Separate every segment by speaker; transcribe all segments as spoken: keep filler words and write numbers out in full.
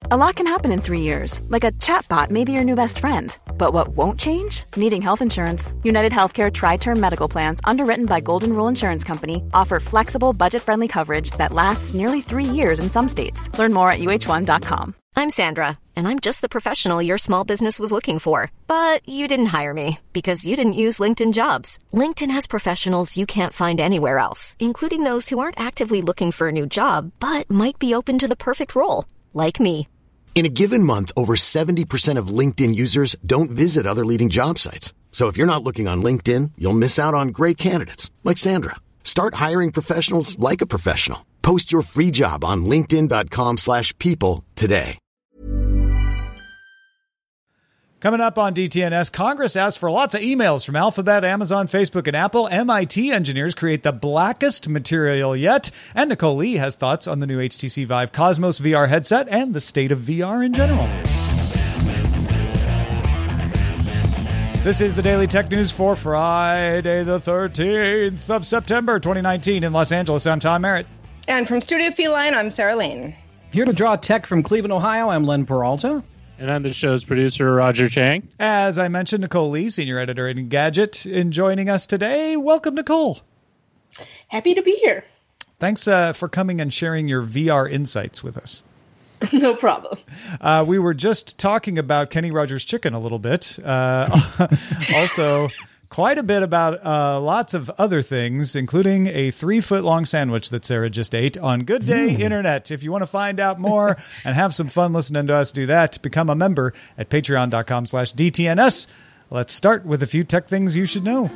Speaker 1: A lot can happen in three years, like a chatbot may be your new best friend. But what won't change? Needing health insurance. United Healthcare Tri-Term Medical Plans, underwritten by Golden Rule Insurance Company, offer flexible, budget-friendly coverage that lasts nearly three years in some states. Learn more at U H one dot com.
Speaker 2: I'm Sandra, and I'm just the professional your small business was looking for. But you didn't hire me because you didn't use LinkedIn Jobs. LinkedIn has professionals you can't find anywhere else, including those who aren't actively looking for a new job, but might be open to the perfect role, like me.
Speaker 3: In a given month, over seventy percent of LinkedIn users don't visit other leading job sites. So if you're not looking on LinkedIn, you'll miss out on great candidates like Sandra. Start hiring professionals like a professional. Post your free job on linkedin dot com slash people today.
Speaker 4: Coming up on D T N S, Congress asks for lots of emails from Alphabet, Amazon, Facebook, and Apple. M I T engineers create the blackest material yet. And Nicole Lee has thoughts on the new H T C Vive Cosmos V R headset and the state of V R in general. This is the Daily Tech News for Friday, the thirteenth of September, twenty nineteen in Los Angeles. I'm Tom Merritt.
Speaker 5: And from Studio Feline, I'm Sarah Lane.
Speaker 6: Here to draw tech from Cleveland, Ohio, I'm Len Peralta.
Speaker 7: And I'm the show's producer, Roger Chang.
Speaker 4: As I mentioned, Nicole Lee, senior editor at Engadget, in joining us today. Welcome, Nicole.
Speaker 8: Happy to be here.
Speaker 4: Thanks uh, for coming and sharing your V R insights with us.
Speaker 8: No problem.
Speaker 4: Uh, we were just talking about Kenny Rogers Chicken a little bit. Uh, also, quite a bit about uh, lots of other things, including a three-foot-long sandwich that Sarah just ate on Good Day mm. Internet. If you want to find out more and have some fun listening to us do that, become a member at patreon dot com slash D T N S. Let's start with a few tech things you should know.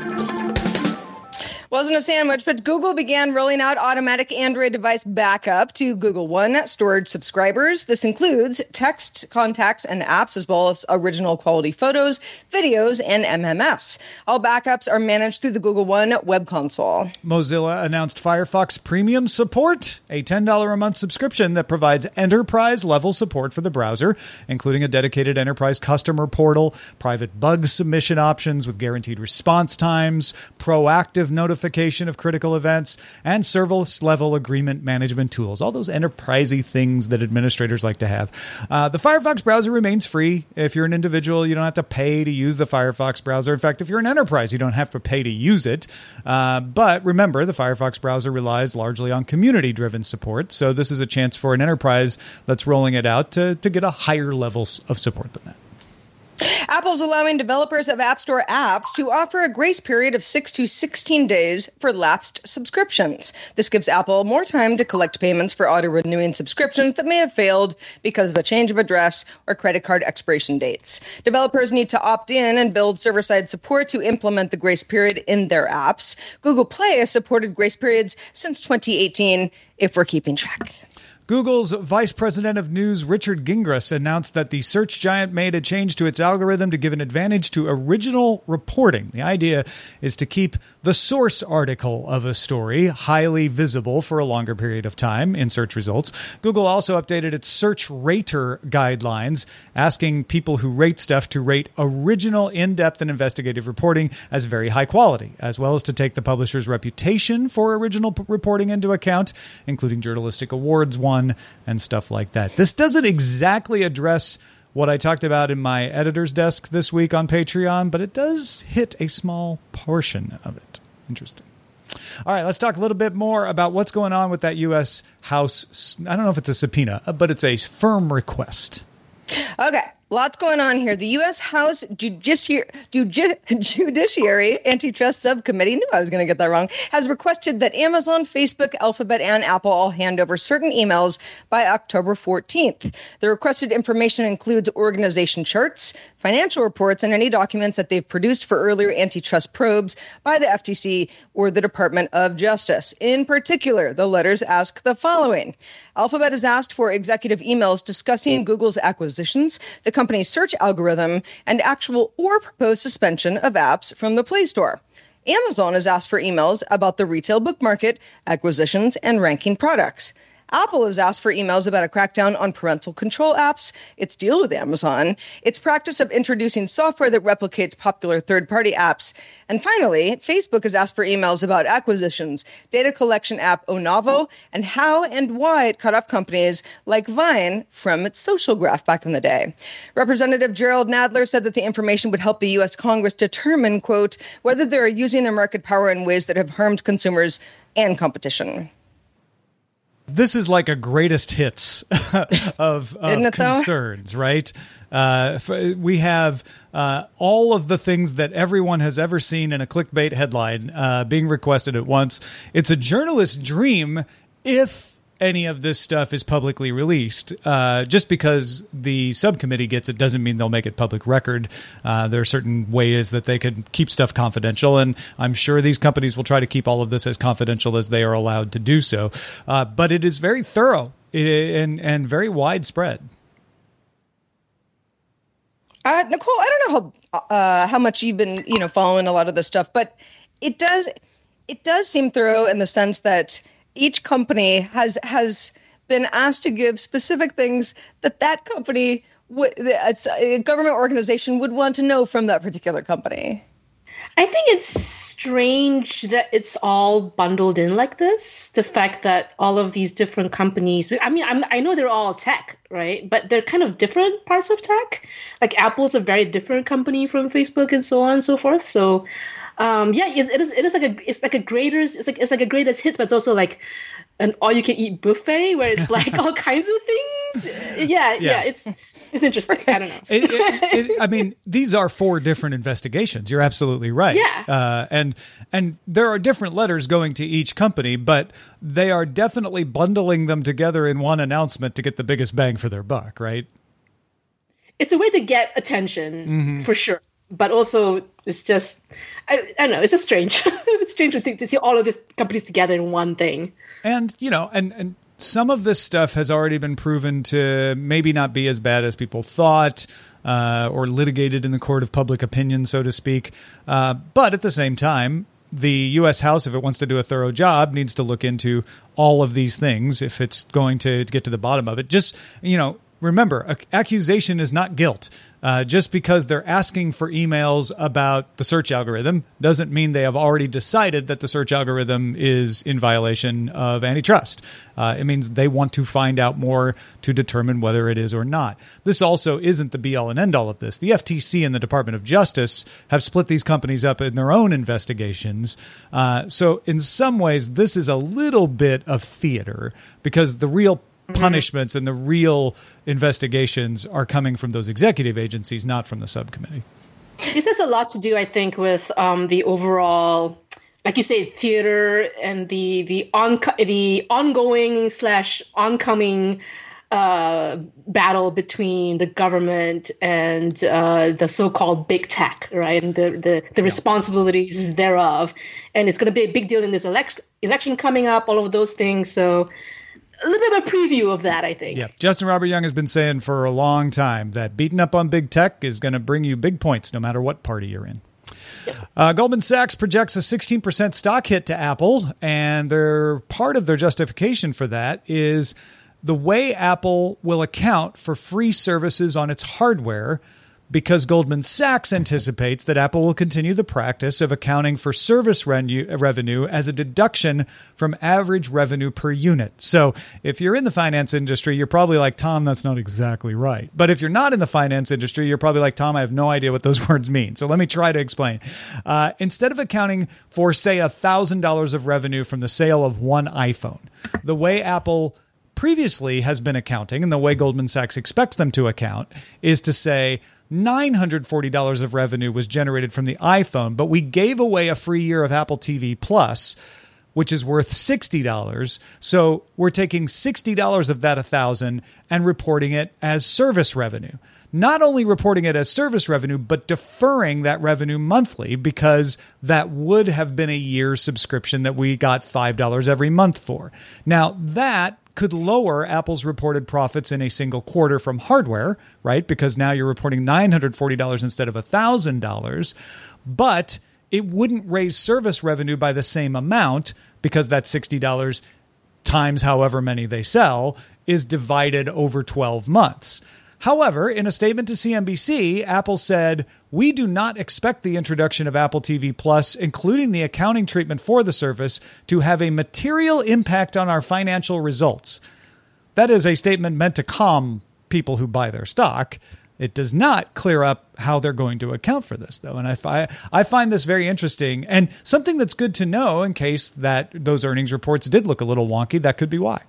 Speaker 5: Wasn't a sandwich, but Google began rolling out automatic Android device backup to Google One storage subscribers. This includes text, contacts, and apps, as well as original quality photos, videos, and M M S. All backups are managed through the Google One web console.
Speaker 4: Mozilla announced Firefox Premium support, a ten dollars a month subscription that provides enterprise-level support for the browser, including a dedicated enterprise customer portal, private bug submission options with guaranteed response times, proactive notifications, notification of critical events, and service-level agreement management tools. All those enterprisey things that administrators like to have. Uh, the Firefox browser remains free. If you're an individual, you don't have to pay to use the Firefox browser. In fact, if you're an enterprise, you don't have to pay to use it. Uh, but remember, the Firefox browser relies largely on community-driven support, so this is a chance for an enterprise that's rolling it out to, to get a higher level of support than that.
Speaker 5: Apple's allowing developers of App Store apps to offer a grace period of six to sixteen days for lapsed subscriptions. This gives Apple more time to collect payments for auto-renewing subscriptions that may have failed because of a change of address or credit card expiration dates. Developers need to opt in and build server-side support to implement the grace period in their apps. Google Play has supported grace periods since twenty eighteen, if we're keeping track.
Speaker 4: Google's Vice President of News, Richard Gingras, announced that the search giant made a change to its algorithm to give an advantage to original reporting. The idea is to keep the source article of a story highly visible for a longer period of time in search results. Google also updated its search rater guidelines, asking people who rate stuff to rate original, in-depth, and investigative reporting as very high quality, as well as to take the publisher's reputation for original p- reporting into account, including journalistic awards won and stuff like that. This doesn't exactly address what I talked about in my editor's desk this week on Patreon, but it does hit a small portion of it. Interesting. All right, let's talk a little bit more about what's going on with that U S House. I don't know if it's a subpoena, but it's a firm request.
Speaker 5: Okay. Lots going on here. The U S House Judici- Judi- Judiciary Antitrust Subcommittee, knew I was going to get that wrong, has requested that Amazon, Facebook, Alphabet, and Apple all hand over certain emails by October fourteenth. The requested information includes organization charts, financial reports, and any documents that they've produced for earlier antitrust probes by the F T C or the Department of Justice. In particular, the letters ask the following. Alphabet has asked for executive emails discussing Google's acquisitions, the company's search algorithm, and actual or proposed suspension of apps from the Play Store. Amazon has asked for emails about the retail book market, acquisitions, and ranking products. Apple has asked for emails about a crackdown on parental control apps, its deal with Amazon, its practice of introducing software that replicates popular third-party apps. And finally, Facebook has asked for emails about acquisitions, data collection app Onavo, and how and why it cut off companies like Vine from its social graph back in the day. Representative Gerald Nadler said that the information would help the U S Congress determine, quote, whether they're using their market power in ways that have harmed consumers and competition.
Speaker 4: This is like a greatest hits of, of concerns, though? Right? Uh, we have uh, all of the things that everyone has ever seen in a clickbait headline uh, being requested at once. It's a journalist's dream if any of this stuff is publicly released. Uh, just because the subcommittee gets it doesn't mean they'll make it public record. Uh, there are certain ways that they can keep stuff confidential, and I'm sure these companies will try to keep all of this as confidential as they are allowed to do so. Uh, but it is very thorough and, and very widespread.
Speaker 5: Uh, Nicole, I don't know how uh, how much you've been, you know, following a lot of this stuff, but it does it does seem thorough in the sense that each company has has been asked to give specific things that that company, would, a government organization, would want to know from that particular company.
Speaker 8: I think it's strange that it's all bundled in like this. The fact that all of these different companies, I mean, I'm, I know they're all tech, right? But they're kind of different parts of tech. Like Apple's a very different company from Facebook and so on and so forth. So Um, yeah, it, it is. It is like a. It's like a greatest. It's like it's like a greatest hits, but it's also like an all-you-can-eat buffet where it's like all kinds of things. Yeah, yeah, yeah, it's it's interesting. I don't know. it, it,
Speaker 4: it, I mean, these are four different investigations. You're absolutely right.
Speaker 8: Yeah,
Speaker 4: uh, and and there are different letters going to each company, but they are definitely bundling them together in one announcement to get the biggest bang for their buck. Right?
Speaker 8: It's a way to get attention mm-hmm. for sure. But also, it's just, I, I don't know, it's just strange. It's strange to think to see all of these companies together in one thing.
Speaker 4: And, you know, and, and some of this stuff has already been proven to maybe not be as bad as people thought, uh, or litigated in the court of public opinion, so to speak. Uh, but at the same time, the U S House, if it wants to do a thorough job, needs to look into all of these things if it's going to, to get to the bottom of it. Just, you know, remember, accusation is not guilt. Uh, just because they're asking for emails about the search algorithm doesn't mean they have already decided that the search algorithm is in violation of antitrust. Uh, it means they want to find out more to determine whether it is or not. This also isn't the be-all and end-all of this. The F T C and the Department of Justice have split these companies up in their own investigations. Uh, so in some ways, this is a little bit of theater because the real punishments and the real investigations are coming from those executive agencies, not from the subcommittee.
Speaker 8: This has a lot to do, I think, with um, the overall, like you say, theater and the the on the ongoing slash oncoming uh, battle between the government and uh, the so-called big tech, right, and the the, the responsibilities thereof. And it's going to be a big deal in this election election coming up. All of those things. So. A little bit of a preview of that, I think.
Speaker 4: Yeah, Justin Robert Young has been saying for a long time that beating up on big tech is going to bring you big points no matter what party you're in. Uh, Goldman Sachs projects a sixteen percent stock hit to Apple, and their part of their justification for that is the way Apple will account for free services on its hardware, because Goldman Sachs anticipates that Apple will continue the practice of accounting for service revenue as a deduction from average revenue per unit. So if you're in the finance industry, you're probably like, Tom, that's not exactly right. But if you're not in the finance industry, you're probably like, Tom, I have no idea what those words mean. So let me try to explain. Uh, instead of accounting for, say, one thousand dollars of revenue from the sale of one iPhone, the way Apple previously has been accounting and the way Goldman Sachs expects them to account is to say, nine hundred forty dollars of revenue was generated from the iPhone, but we gave away a free year of Apple T V Plus, which is worth sixty dollars. So we're taking sixty dollars of that one thousand dollars and reporting it as service revenue. Not only reporting it as service revenue, but deferring that revenue monthly because that would have been a year's subscription that we got five dollars every month for. Now, that could lower Apple's reported profits in a single quarter from hardware, right? Because now you're reporting nine hundred forty dollars instead of one thousand dollars. But it wouldn't raise service revenue by the same amount because that sixty dollars times however many they sell is divided over twelve months. However, in a statement to C N B C, Apple said, "We do not expect the introduction of Apple T V Plus, including the accounting treatment for the service, to have a material impact on our financial results." That is a statement meant to calm people who buy their stock. It does not clear up how they're going to account for this, though. And I, fi- I find this very interesting and something that's good to know in case that those earnings reports did look a little wonky. That could be why.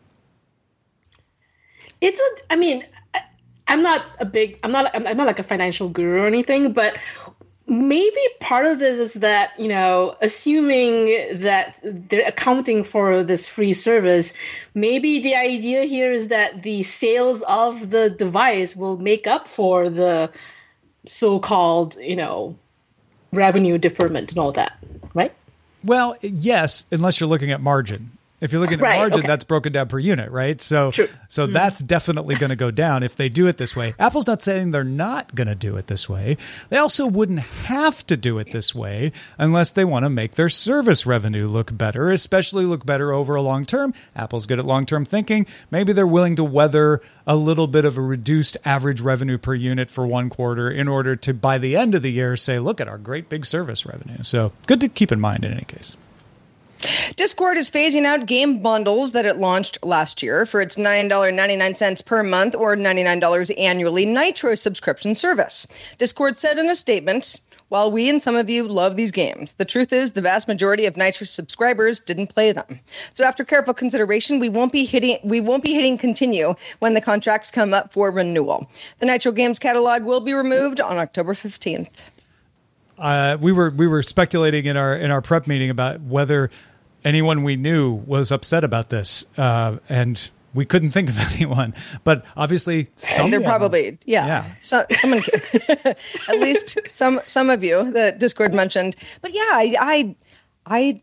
Speaker 8: It's a, I mean, I'm not a big, I'm not, I'm not like a financial guru or anything, but maybe part of this is that, you know, assuming that they're accounting for this free service, maybe the idea here is that the sales of the device will make up for the so-called, you know, revenue deferment and all that, right?
Speaker 4: Well, yes, unless you're looking at margin. If you're looking at
Speaker 8: right,
Speaker 4: margin,
Speaker 8: okay.
Speaker 4: that's broken down per unit, right? So,
Speaker 8: True.
Speaker 4: so
Speaker 8: mm.
Speaker 4: that's definitely going to go down if they do it this way. Apple's not saying they're not going to do it this way. They also wouldn't have to do it this way unless they want to make their service revenue look better, especially look better over a long term. Apple's good at long-term thinking. Maybe they're willing to weather a little bit of a reduced average revenue per unit for one quarter in order to, by the end of the year, say, look at our great big service revenue. So good to keep in mind in any case.
Speaker 5: Discord is phasing out game bundles that it launched last year for its nine dollars and ninety-nine cents per month or ninety-nine dollars annually Nitro subscription service. Discord said in a statement, "While we and some of you love these games, the truth is the vast majority of Nitro subscribers didn't play them. So after careful consideration, we won't be hitting we won't be hitting continue when the contracts come up for renewal. The Nitro Games catalog will be removed on October fifteenth."
Speaker 4: Uh, we were we were speculating in our in our prep meeting about whether anyone we knew was upset about this, uh, and we couldn't think of anyone. But obviously, someone,
Speaker 5: they're probably yeah. yeah. So, someone, at least some some of you that Discord mentioned. But yeah, I I I,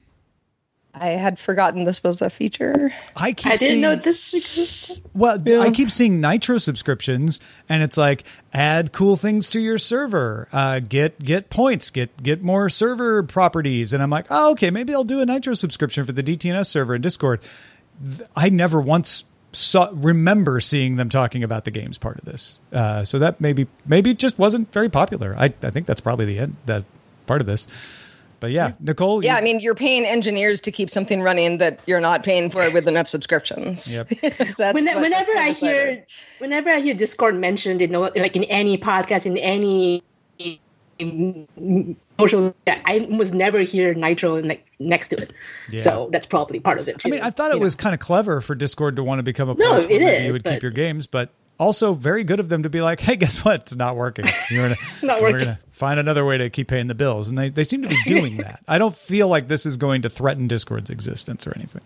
Speaker 5: I had forgotten this was a feature.
Speaker 4: I keep
Speaker 8: I didn't
Speaker 4: seeing,
Speaker 8: know this existed.
Speaker 4: Well,
Speaker 5: yeah.
Speaker 4: I keep seeing Nitro subscriptions, and it's like add cool things to your server, uh, get get points, get get more server properties, and I'm like, oh, okay, maybe I'll do a Nitro subscription for the D T N S server in Discord. I never once saw remember seeing them talking about the games part of this, uh, so that maybe maybe it just wasn't very popular. I I think that's probably the end that part of this. But yeah, Nicole.
Speaker 5: Yeah,
Speaker 4: you,
Speaker 5: I mean, you're paying engineers to keep something running that you're not paying for with enough subscriptions.
Speaker 4: Yep.
Speaker 5: That's
Speaker 8: when,
Speaker 5: what
Speaker 8: whenever I
Speaker 5: decided.
Speaker 8: hear, whenever I hear Discord mentioned, you know, like in any podcast, in any social, I almost never hear Nitro like next to it.
Speaker 4: Yeah.
Speaker 8: So that's probably part of it too.
Speaker 4: I mean, I thought it
Speaker 8: you
Speaker 4: was
Speaker 8: know?
Speaker 4: kind of clever for Discord to want to become a
Speaker 8: No,
Speaker 4: place where
Speaker 8: it
Speaker 4: maybe
Speaker 8: is,
Speaker 4: you would
Speaker 8: but-
Speaker 4: keep your games, but also very good of them to be like, hey, guess what? It's not working. You're gonna,
Speaker 8: Not
Speaker 4: we're
Speaker 8: working.
Speaker 4: going to find another way to keep paying the bills. And they, they seem to be doing that. I don't feel like this is going to threaten Discord's existence or anything.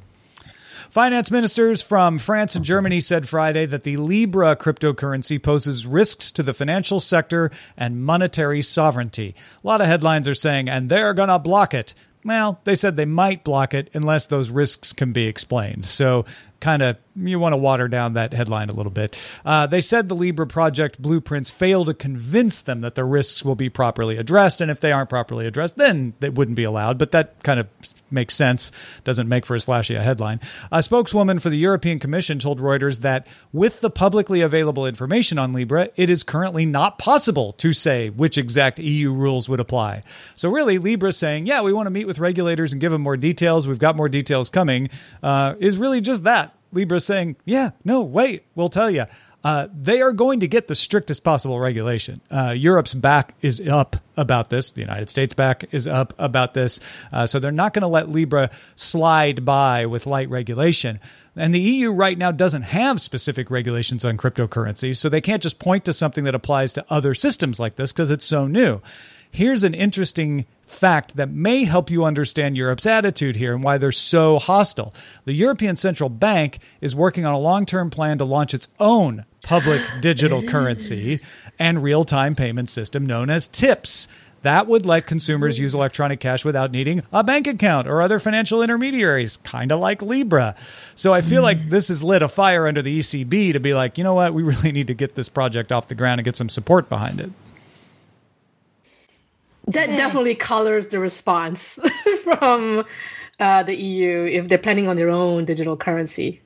Speaker 4: Finance ministers from France and Germany said Friday that the Libra cryptocurrency poses risks to the financial sector and monetary sovereignty. A lot of headlines are saying, and they're going to block it. Well, they said they might block it unless those risks can be explained. So kind of you want to water down that headline a little bit. Uh, they said the Libra project blueprints fail to convince them that the risks will be properly addressed. And if they aren't properly addressed, then they wouldn't be allowed. But that kind of makes sense. Doesn't make for as flashy a headline. A spokeswoman for the European Commission told Reuters that with the publicly available information on Libra, it is currently not possible to say which exact E U rules would apply. So really, Libra saying, yeah, we want to meet with regulators and give them more details. We've got more details coming, uh, is really just that. Libra saying, yeah, no, wait, we'll tell you. Uh, they are going to get the strictest possible regulation. Uh, Europe's back is up about this. The United States back is up about this. Uh, so they're not going to let Libra slide by with light regulation. And the E U right now doesn't have specific regulations on cryptocurrency, so they can't just point to something that applies to other systems like this because it's so new. Here's an interesting fact that may help you understand Europe's attitude here and why they're so hostile. The European Central Bank is working on a long-term plan to launch its own public digital currency and real-time payment system known as TIPS. That would let consumers use electronic cash without needing a bank account or other financial intermediaries, kind of like Libra. So I feel like this has lit a fire under the E C B to be like, you know what, we really need to get this project off the ground and get some support behind it.
Speaker 8: That definitely colors the response from uh, the E U if they're planning on their own digital currency.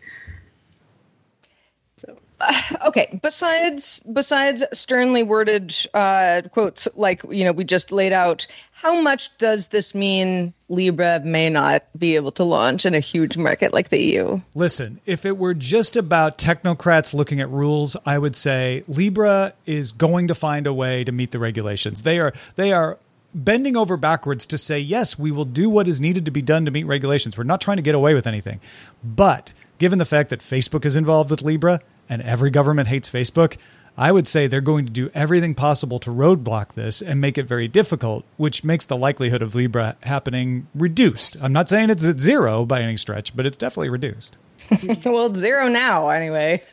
Speaker 8: So.
Speaker 5: Uh, okay. Besides, besides sternly worded uh, quotes like you know we just laid out, how much does this mean Libra may not be able to launch in a huge market like the E U?
Speaker 4: Listen, if it were just about technocrats looking at rules, I would say Libra is going to find a way to meet the regulations. They are they are bending over backwards to say, yes, we will do what is needed to be done to meet regulations. We're not trying to get away with anything. But given the fact that Facebook is involved with Libra and every government hates Facebook, I would say they're going to do everything possible to roadblock this and make it very difficult, which makes the likelihood of Libra happening reduced. I'm not saying it's at zero by any stretch, but it's definitely reduced.
Speaker 5: Well, it's zero now anyway.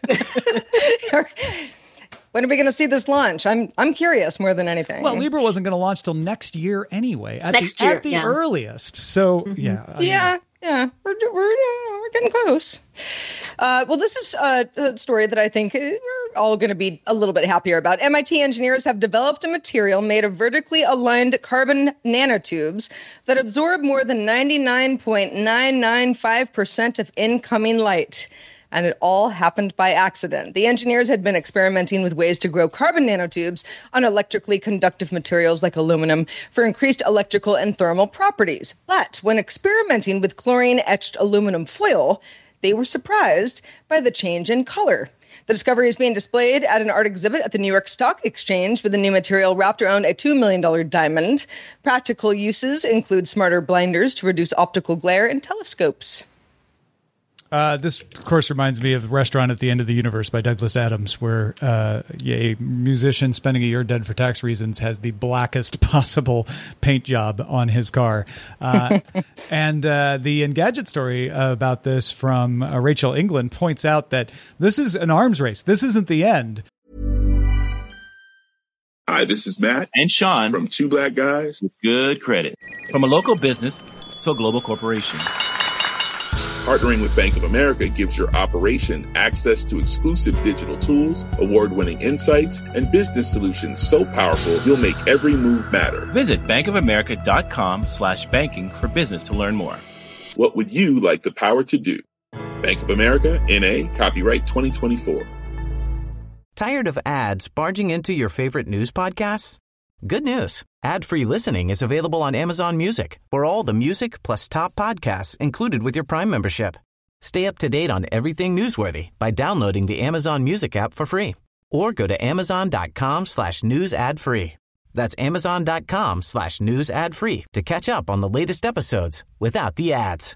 Speaker 5: When are we going to see this launch? I'm I'm curious more than anything.
Speaker 4: Well, Libra wasn't going to launch till next year anyway, at
Speaker 8: next
Speaker 4: the,
Speaker 8: year,
Speaker 4: at the
Speaker 8: yeah.
Speaker 4: earliest. So, mm-hmm. yeah. I
Speaker 5: yeah,
Speaker 4: mean,
Speaker 5: yeah, we're, we're, we're getting close. Uh, well, this is a, a story that I think we're all going to be a little bit happier about. M I T engineers have developed a material made of vertically aligned carbon nanotubes that absorb more than ninety-nine point nine nine five percent of incoming light. And it all happened by accident. The engineers had been experimenting with ways to grow carbon nanotubes on electrically conductive materials like aluminum for increased electrical and thermal properties. But when experimenting with chlorine-etched aluminum foil, they were surprised by the change in color. The discovery is being displayed at an art exhibit at the New York Stock Exchange with the new material wrapped around a two million dollars diamond. Practical uses include smarter blinders to reduce optical glare and telescopes.
Speaker 4: Uh, this, of course, reminds me of Restaurant at the End of the Universe by Douglas Adams, where uh, a musician spending a year dead for tax reasons has the blackest possible paint job on his car. Uh, and uh, the Engadget story about this from uh, Rachel England points out that this is an arms race. This isn't the end.
Speaker 9: Hi, this is Matt
Speaker 10: and Sean
Speaker 9: from Two Black Guys
Speaker 10: with Good Credit. From a local business to a global corporation.
Speaker 9: Partnering with Bank of America gives your operation access to exclusive digital tools, award-winning insights, and business solutions so powerful you'll make every move matter.
Speaker 10: Visit bankofamerica.com slash banking for business to learn more.
Speaker 9: What would you like the power to do? Bank of America, N A, copyright twenty twenty-four.
Speaker 11: Tired of ads barging into your favorite news podcasts? Good news. Ad-free listening is available on Amazon Music for all the music plus top podcasts included with your Prime membership. Stay up to date on everything newsworthy by downloading the Amazon Music app for free or go to amazon.com slash news ad free. That's amazon.com slash news ad free to catch up on the latest episodes without the ads.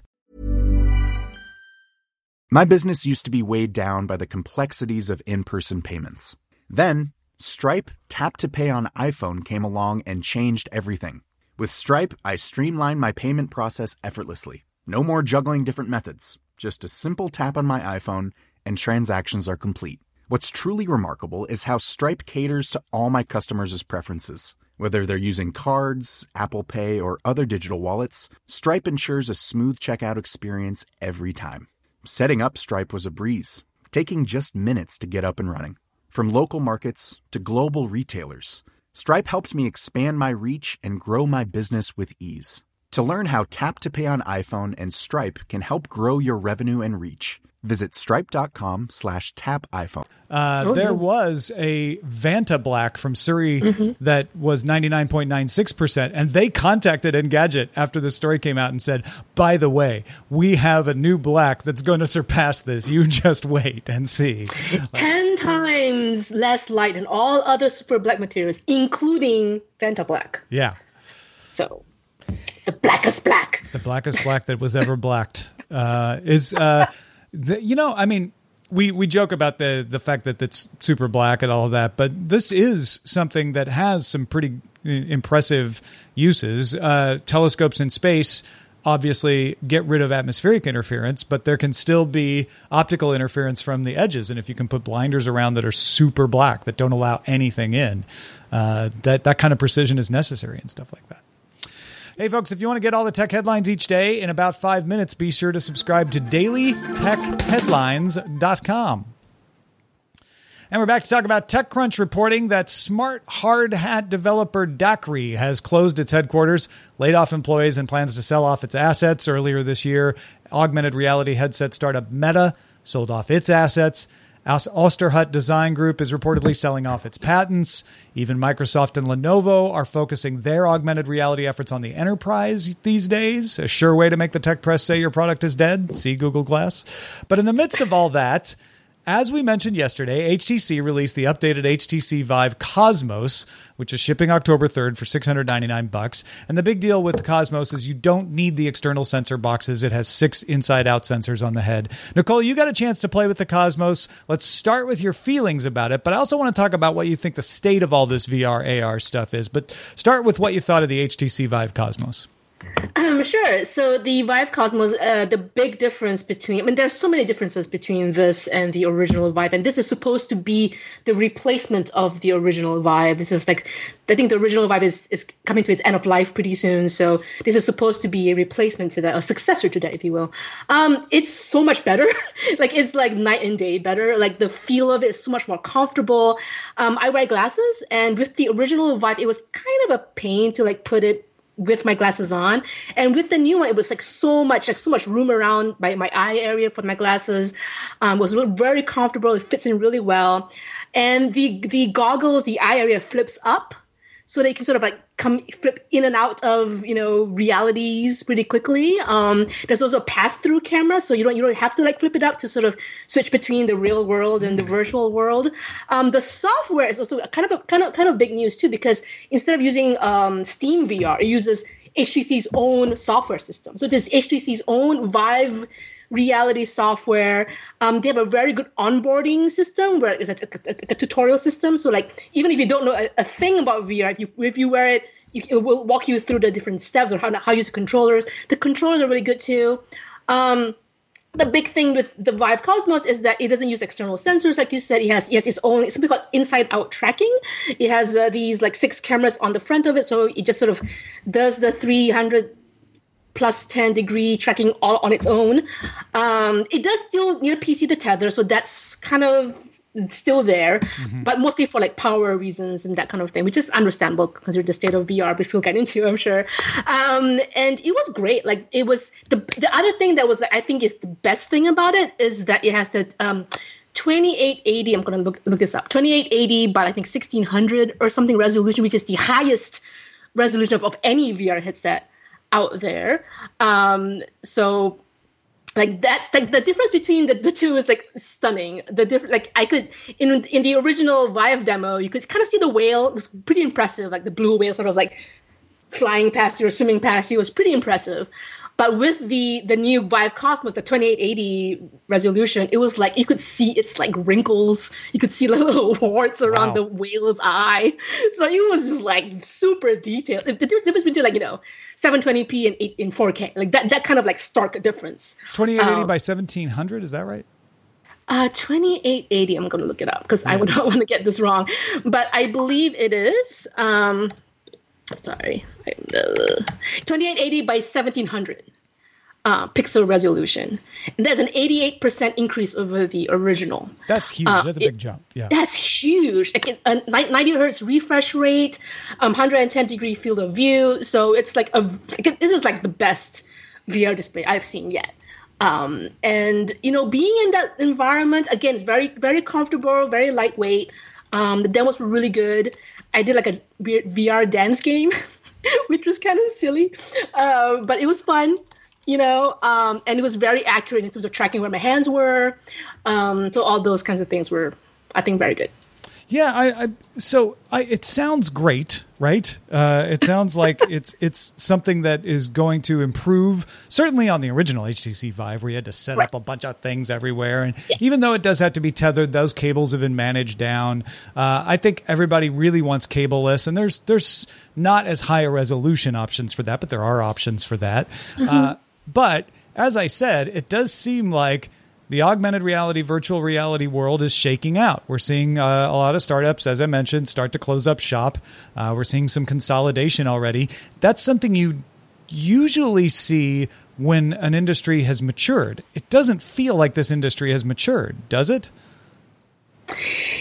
Speaker 12: My business used to be weighed down by the complexities of in-person payments. Then, Stripe Tap to Pay on iPhone came along and changed everything. With Stripe, I streamlined my payment process effortlessly. No more juggling different methods. Just a simple tap on my iPhone and transactions are complete. What's truly remarkable is how Stripe caters to all my customers' preferences. Whether they're using cards, Apple Pay, or other digital wallets, Stripe ensures a smooth checkout experience every time. Setting up Stripe was a breeze, taking just minutes to get up and running. From local markets to global retailers, Stripe helped me expand my reach and grow my business with ease. To learn how Tap to Pay on iPhone and Stripe can help grow your revenue and reach, visit stripe.com slash tap iPhone.
Speaker 4: Uh,
Speaker 12: oh,
Speaker 4: there
Speaker 12: no.
Speaker 4: was a Vanta Black from Surrey
Speaker 8: Mm-hmm.
Speaker 4: that was ninety-nine point nine six percent. And they contacted Engadget after the story came out and said, by the way, we have a new black that's going to surpass this. You just wait and see.
Speaker 8: Ten times less light than all other super black materials, including Vanta Black.
Speaker 4: Yeah.
Speaker 8: So, the blackest black.
Speaker 4: The blackest black that was ever blacked uh, is, uh, the, you know, I mean, we, we joke about the, the fact that it's super black and all of that, but this is something that has some pretty impressive uses. Uh, telescopes in space obviously get rid of atmospheric interference, but there can still be optical interference from the edges. And if you can put blinders around that are super black, that don't allow anything in, uh, that, that kind of precision is necessary and stuff like that. Hey, folks, if you want to get all the tech headlines each day in about five minutes, be sure to subscribe to daily tech headlines dot com. And we're back to talk about TechCrunch reporting that smart hard hat developer Dacry has closed its headquarters, laid off employees, and plans to sell off its assets. Earlier this year, augmented reality headset startup Meta sold off its assets. Osterhut Design Group is reportedly selling off its patents. Even Microsoft and Lenovo are focusing their augmented reality efforts on the enterprise these days. A sure way to make the tech press say your product is dead. See Google Glass. But in the midst of all that, as we mentioned yesterday, H T C released the updated H T C Vive Cosmos, which is shipping October third for six hundred ninety-nine bucks. And the big deal with the Cosmos is you don't need the external sensor boxes. It has six inside-out sensors on the head. Nicole, you got a chance to play with the Cosmos. Let's start with your feelings about it, but I also want to talk about what you think the state of all this V R, A R stuff is. But start with what you thought of the H T C Vive Cosmos.
Speaker 8: Um, sure. So the Vive Cosmos, uh, the big difference between, I mean, there's so many differences between this and the original Vive, and this is supposed to be the replacement of the original Vive. This is like, I think the original Vive is, is coming to its end of life pretty soon, so this is supposed to be a replacement to that, a successor to that, if you will. Um, it's so much better. Like, it's like night and day better. Like, the feel of it is so much more comfortable. Um, I wear glasses, and with the original Vive, it was kind of a pain to like put it with my glasses on, and with the new one, it was like so much, like so much room around my, my eye area for my glasses. Um, it was very comfortable. It fits in really well, and the the goggles, the eye area flips up, so they can sort of like come flip in and out of, you know, realities pretty quickly. Um, there's also a pass-through camera, so you don't you don't have to like flip it up to sort of switch between the real world and the virtual world. Um, the software is also kind of a, kind of kind of big news too, because instead of using um, Steam V R, it uses H T C's own software system. So it is H T C's own Vive reality software. Um, they have a very good onboarding system where it's a, a, a tutorial system. So like, even if you don't know a, a thing about V R, if you if you wear it, you, it will walk you through the different steps or how how to use the controllers. The controllers are really good too. Um, the big thing with the Vive Cosmos is that it doesn't use external sensors, like you said. It has, it has its own, it's something called inside-out tracking. It has uh, these like six cameras on the front of it, so it just sort of does the three hundred plus ten degree tracking all on its own. Um, it does still need a P C to tether, so that's kind of still there, mm-hmm. but mostly for like power reasons and that kind of thing, which is understandable considering the state of V R, which we'll get into, I'm sure. Um, and it was great. Like, it was the the other thing that was, I think, is the best thing about it is that it has the um, twenty-eight eighty. I'm going to look look this up. twenty-eight eighty by I think sixteen hundred or something resolution, which is the highest resolution of, of any V R headset out there. Um, so like that's like the difference between the, the two is like stunning. The different, like I could in in the original Vive demo, you could kind of see the whale. It was pretty impressive. Like the blue whale sort of like flying past you or swimming past you. It was pretty impressive. But with the the new Vive Cosmos, the twenty-eight eighty resolution, it was like you could see its like wrinkles. You could see little warts around wow. the whale's eye. So it was just like super detailed. The difference between like, you know, seven twenty p and eight in four K, like that that kind of like stark difference.
Speaker 4: twenty-eight eighty
Speaker 8: um,
Speaker 4: by seventeen hundred, is that right?
Speaker 8: Uh, twenty-eight eighty. I'm going to look it up because yeah. I would not want to get this wrong, but I believe it is. Um, sorry, uh, twenty-eight eighty by seventeen hundred uh, pixel resolution. And that's an eighty-eight percent increase over the original.
Speaker 4: That's huge. Uh, that's a big it, jump. Yeah,
Speaker 8: that's huge. Like a ninety hertz refresh rate, um, one hundred ten degree field of view. So it's like a. Like, this is like the best V R display I've seen yet. Um, and you know, being in that environment again, it's very very comfortable, very lightweight. Um, the demos were really good. I did like a V R dance game, which was kind of silly, uh, but it was fun, you know, um, and it was very accurate in terms of tracking where my hands were. Um, so all those kinds of things were, I think, very good.
Speaker 4: Yeah, I, I so I, it sounds great, right? Uh, it sounds like it's it's something that is going to improve, certainly on the original H T C Vive, where you had to set right. up a bunch of things everywhere. And yeah. even though it does have to be tethered, those cables have been managed down. Uh, I think everybody really wants cableless, and there's there's not as high a resolution options for that, but there are options for that. Mm-hmm. Uh, but as I said, it does seem like the augmented reality, virtual reality world is shaking out. We're seeing uh, a lot of startups, as I mentioned, start to close up shop. Uh, we're seeing some consolidation already. That's something you usually see when an industry has matured. It doesn't feel like this industry has matured, does it?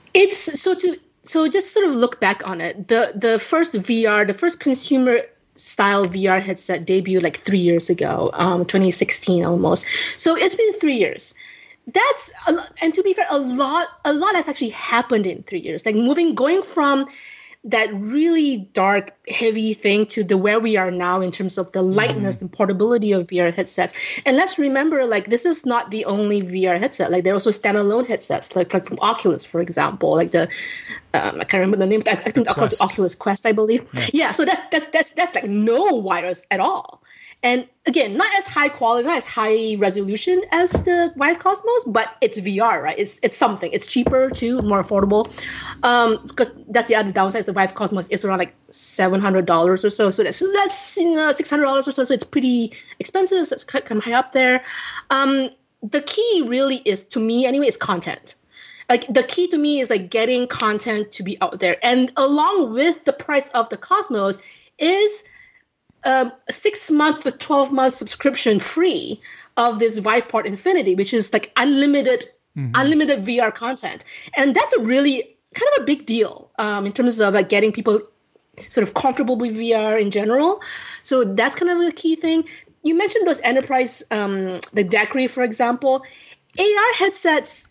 Speaker 8: It's so to so just sort of look back on it. The the first V R, the first consumer style V R headset debuted like three years ago, um, twenty sixteen almost. So it's been three years. That's a, and to be fair, a lot a lot has actually happened in three years. Like moving, going from that really dark, heavy thing to the where we are now in terms of the lightness mm. and portability of V R headsets. And let's remember, like, this is not the only V R headset. Like, there are also standalone headsets, like, like from Oculus, for example, like the um, I can't remember the name. I, I think the Oculus, Oculus Quest, I believe. Yeah. yeah. So that's that's that's that's like no wires at all. And again, not as high quality, not as high resolution as the Vive Cosmos, but it's V R, right? It's it's something. It's cheaper too, more affordable. Um, because that's the other downside. The Vive Cosmos is around like seven hundred dollars or so. So that's that's you know six hundred dollars or so. So it's pretty expensive. So it's kind of high up there. Um, the key really is, to me anyway, is content. Like the key to me is like getting content to be out there, and along with the price of the Cosmos is Um, a six-month to twelve-month subscription free of this VivePort Infinity, which is like unlimited, mm-hmm. unlimited V R content, and that's a really kind of a big deal um, in terms of like getting people sort of comfortable with V R in general. So that's kind of a key thing. You mentioned those enterprise, um, the Daiquiri, for example. A R headsets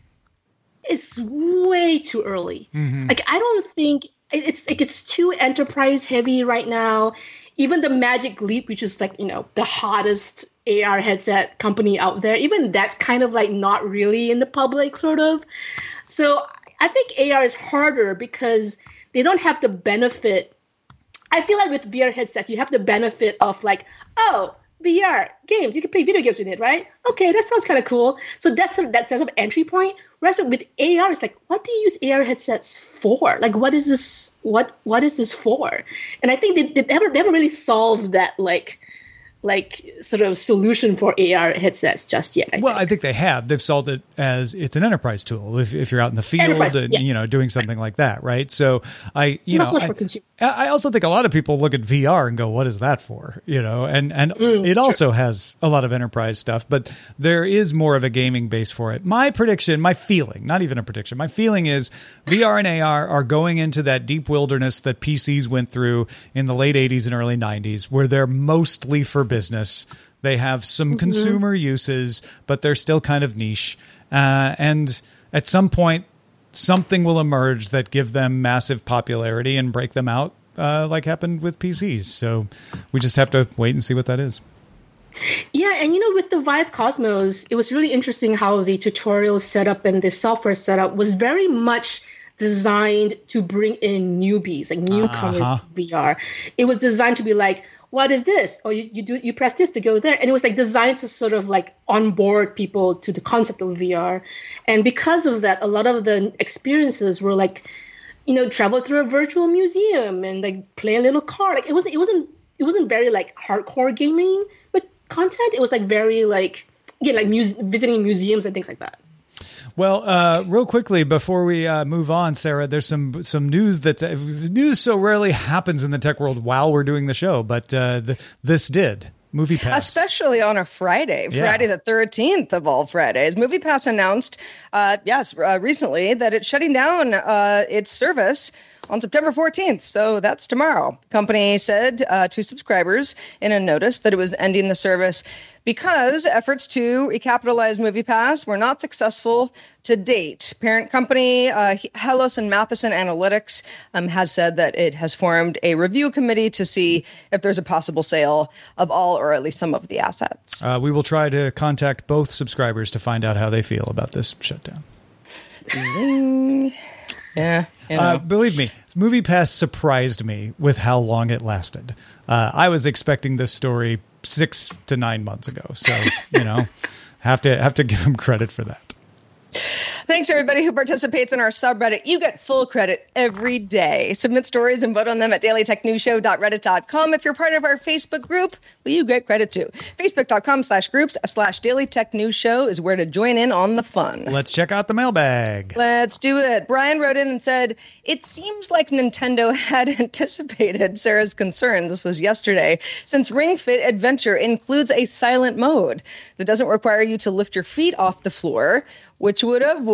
Speaker 8: is way too early. Mm-hmm. Like I don't think it's like it's too enterprise heavy right now. Even the Magic Leap, which is like, you know, the hottest A R headset company out there, even that's kind of like not really in the public sort of. So I think A R is harder because they don't have the benefit. I feel like with V R headsets, you have the benefit of like, oh, V R games, you can play video games with it, right? Okay, that sounds kind of cool. So that's sort of, that's sort of entry point. Whereas with A R, it's like, what do you use A R headsets for? Like, what is this? What what is this for? And I think they, they never never really solved that like like sort of solution for A R headsets just yet. I
Speaker 4: well,
Speaker 8: think.
Speaker 4: I think they have. They've solved it as it's an enterprise tool. If if you're out in the field and yeah. you know doing something like that, right? So I you Not know so I, I also think a lot of people look at V R and go, "What is that for?" You know, and and mm, it also sure. has a lot of enterprise stuff, but there is more of a gaming base for it. My prediction, my feeling, not even a prediction, my feeling is V R and A R are going into that deep wilderness that P Cs went through in the late eighties and early nineties, where they're mostly for business. They have some mm-hmm. consumer uses, but they're still kind of niche. Uh, and at some point, something will emerge that give them massive popularity and break them out, uh, like happened with P Cs. So we just have to wait and see what that is.
Speaker 8: Yeah, and you know, with the Vive Cosmos, it was really interesting how the tutorial setup and the software setup was very much designed to bring in newbies, like newcomers uh-huh. to V R. It was designed to be like, what is this? Oh, you, you do you press this to go there. And it was like designed to sort of like onboard people to the concept of V R. And because of that, a lot of the experiences were like, you know, travel through a virtual museum and like play a little car. Like it wasn't it wasn't it wasn't very like hardcore gaming with content. It was like very like again like muse- visiting museums and things like that.
Speaker 4: Well, uh, real quickly before we uh, move on, Sarah, there's some some news that uh, news so rarely happens in the tech world while we're doing the show, but uh, the, this did. MoviePass.
Speaker 5: Especially on a Friday, yeah. Friday the thirteenth of all Fridays. MoviePass announced, uh, yes, uh, recently that it's shutting down uh, its service on September fourteenth. So that's tomorrow. The company said uh, to subscribers in a notice that it was ending the service because efforts to recapitalize MoviePass were not successful to date. Parent company uh, Hellos and Matheson Analytics um, has said that it has formed a review committee to see if there's a possible sale of all or at least some of the assets.
Speaker 4: Uh, we will try to contact both subscribers to find out how they feel about this shutdown.
Speaker 5: Zing. Yeah. You know.
Speaker 4: uh, believe me, MoviePass surprised me with how long it lasted. Uh, I was expecting this story six to nine months ago. So, you know, have to have to give them credit for that.
Speaker 5: Thanks, everybody who participates in our subreddit. You get full credit every day. Submit stories and vote on them at daily tech news show dot reddit dot com. If you're part of our Facebook group, well, you get credit too. Facebook.com slash groups slash Daily Tech News Show is where to join in on the fun.
Speaker 4: Let's check out the mailbag.
Speaker 5: Let's do it. Brian wrote in and said, it seems like Nintendo had anticipated Sarah's concern. This was yesterday. Since Ring Fit Adventure includes a silent mode that doesn't require you to lift your feet off the floor, which would avoid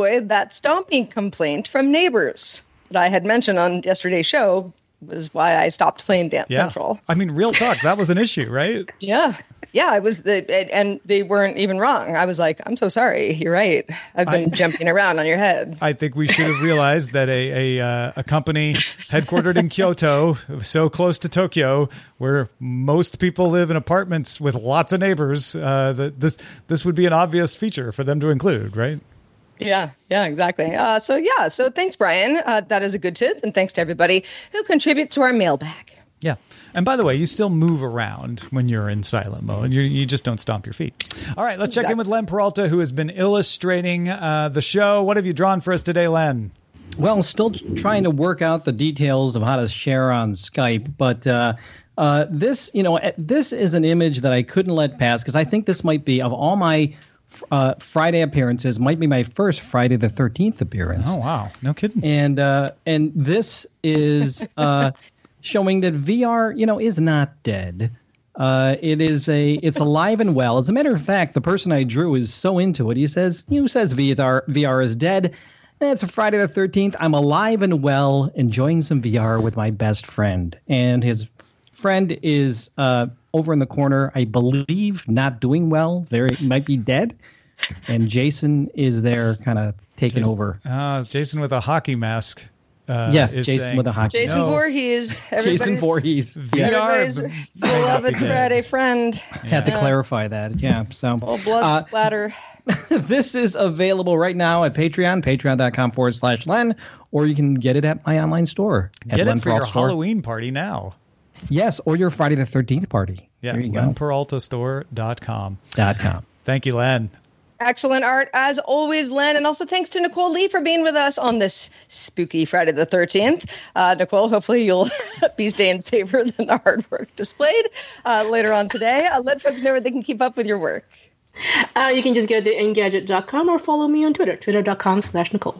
Speaker 5: avoid that stomping complaint from neighbors that I had mentioned on yesterday's show was why I stopped playing Dance
Speaker 4: yeah.
Speaker 5: Central.
Speaker 4: I mean, real talk, that was an issue, right?
Speaker 5: Yeah. Yeah, it was the, and they weren't even wrong. I was like, I'm so sorry. You're right. I've been I, jumping around on your head.
Speaker 4: I think we should have realized that a a, uh, a company headquartered in Kyoto, so close to Tokyo, where most people live in apartments with lots of neighbors, uh, that this this would be an obvious feature for them to include, right?
Speaker 5: Yeah, yeah, exactly. Uh, so yeah, so thanks, Brian. Uh, that is a good tip, and thanks to everybody who contributes to our mailbag.
Speaker 4: Yeah. And by the way, you still move around when you're in silent mode. You you just don't stomp your feet. All right, let's check exactly. in with Len Peralta, who has been illustrating uh, the show. What have you drawn for us today, Len?
Speaker 6: Well, still trying to work out the details of how to share on Skype, but uh, uh, this, you know, this is an image that I couldn't let pass because I think this might be, of all my uh, Friday appearances, might be my first Friday the thirteenth appearance.
Speaker 4: Oh, wow. No kidding.
Speaker 6: And uh, and this is... Uh, showing that V R, you know, is not dead. Uh, it is a, it's alive and well. As a matter of fact, the person I drew is so into it. He says, "Who says V R V R is dead? And it's a Friday the thirteenth. I'm alive and well, enjoying some V R with my best friend." And his friend is uh, over in the corner, I believe, not doing well. Very might be dead. And Jason is there, kind of taking
Speaker 4: Jason,
Speaker 6: over.
Speaker 4: Uh, Jason with a hockey mask.
Speaker 6: Uh, yes, Jason saying,
Speaker 5: with
Speaker 6: a hockey.
Speaker 5: Jason no. Voorhees.
Speaker 6: Jason Voorhees.
Speaker 4: V R.
Speaker 5: Everybody's beloved karate friend.
Speaker 6: Yeah. Had to yeah. clarify that. Yeah. So.
Speaker 5: Oh, blood uh, splatter.
Speaker 6: This is available right now at Patreon, patreon.com forward slash Len, or you can get it at my online store.
Speaker 4: Get it for your store. Halloween party now.
Speaker 6: Yes, or your Friday the thirteenth party.
Speaker 4: Yeah,
Speaker 6: there you
Speaker 4: Len Peralta Store dot com.
Speaker 6: Dot com.
Speaker 4: Thank you, Len.
Speaker 5: Excellent art, as always, Len. And also thanks to Nicole Lee for being with us on this spooky Friday the thirteenth. Uh, Nicole, hopefully you'll be staying safer than the hard work displayed uh, later on today. Uh, let folks know where they can keep up with your work.
Speaker 8: Uh, you can just go to engadget dot com or follow me on Twitter, twitter.com slash Nicole.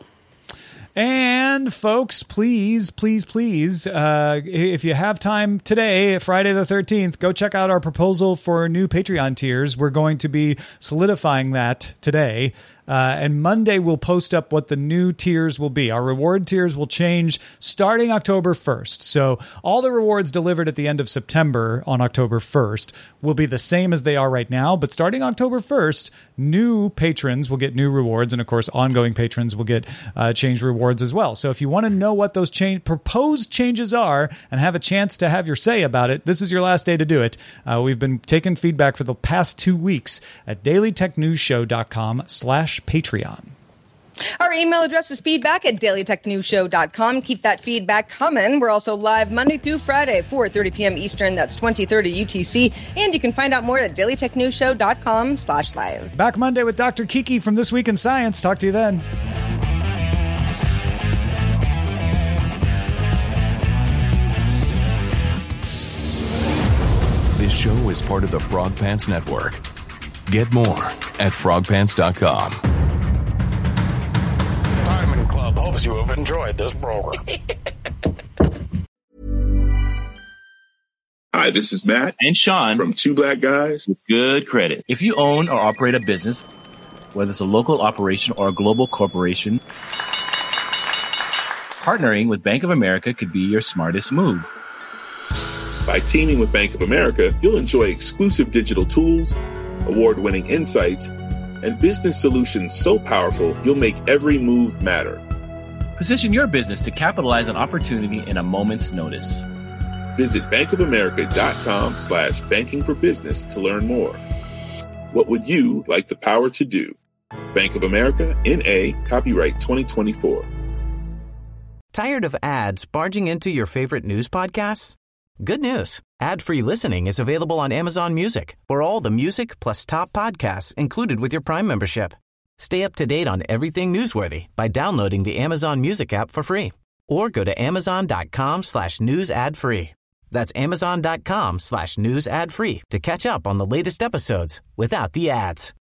Speaker 4: And folks, please, please, please, uh, if you have time today, Friday the thirteenth, go check out our proposal for new Patreon tiers. We're going to be solidifying that today. Uh, and Monday, we'll post up what the new tiers will be. Our reward tiers will change starting October first. So all the rewards delivered at the end of September on October first will be the same as they are right now. But starting October first, new patrons will get new rewards. And of course, ongoing patrons will get uh, changed rewards as well. So if you want to know what those change, proposed changes are and have a chance to have your say about it, this is your last day to do it. Uh, we've been taking feedback for the past two weeks at dailytechnewsshow.com slash Patreon.
Speaker 5: Our email address is feedback at dailytechnewsshow dot com. Keep that feedback coming. We're also live Monday through Friday, four thirty p.m. Eastern. That's twenty thirty U T C. And you can find out more at dailytechnewsshow.com slash live.
Speaker 4: Back Monday with Doctor Kiki from This Week in Science. Talk to you then.
Speaker 13: This show is part of the Frog Pants Network. Get more at frog pants dot com.
Speaker 14: Diamond Club hopes you have enjoyed this program.
Speaker 9: Hi, this is Matt
Speaker 10: and Sean
Speaker 9: from Two Black Guys
Speaker 10: with Good Credit. If you own or operate a business, whether it's a local operation or a global corporation, partnering with Bank of America could be your smartest move.
Speaker 9: By teaming with Bank of America, you'll enjoy exclusive digital tools, award-winning insights, and business solutions so powerful you'll make every move matter.
Speaker 10: Position your business to capitalize on opportunity in a moment's notice.
Speaker 9: Visit bankofamerica.com slash banking for business to learn more. What would you like the power to do? Bank of America, N A, copyright twenty twenty-four.
Speaker 11: Tired of ads barging into your favorite news podcasts? Good news. Ad-free listening is available on Amazon Music for all the music plus top podcasts included with your Prime membership. Stay up to date on everything newsworthy by downloading the Amazon Music app for free or go to amazon.com slash news ad free. That's amazon.com slash news ad free to catch up on the latest episodes without the ads.